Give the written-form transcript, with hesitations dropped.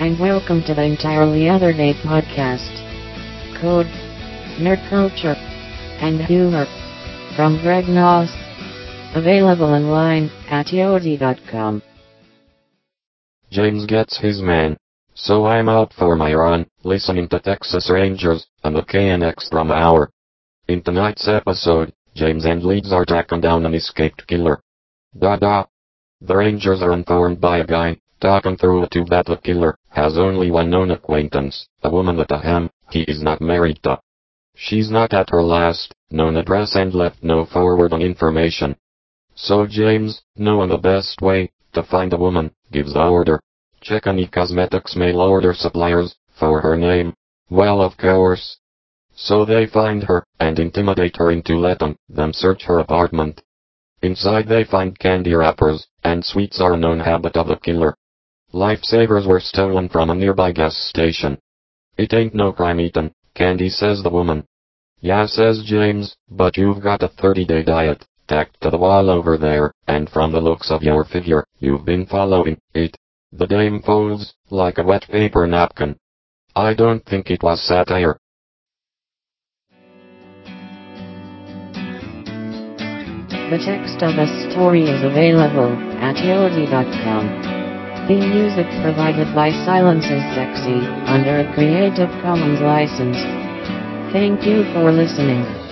and welcome to the Entirely Other Day podcast. Code, nerd culture, and humor. From Greg Noss. Available online at yodi.com. James gets his man. So I'm out for my run, listening to Texas Rangers and the KNX Drum Hour. In tonight's episode, James and Leeds are tracking down an escaped killer. The Rangers are informed by a guy talking through a tube that the killer has only one known acquaintance, a woman at a ham he is not married to. She's not at her last known address and left no forward on information. So James, knowing the best way to find a woman, gives the order. Check any cosmetics mail order suppliers for her name. Well, of course. So they find her and intimidate her into letting them search her apartment. Inside they find candy wrappers and sweets are a known habit of the killer. Lifesavers were stolen from a nearby gas station. It ain't no crime eating candy, says the woman. Yeah, says James, but you've got a 30-day diet tacked to the wall over there, and from the looks of your figure, you've been following it. The dame folds like a wet paper napkin. I don't think it was satire. The text of the story is available at yodi.com. Theme music provided by Silence is Sexy under a Creative Commons license. Thank you for listening.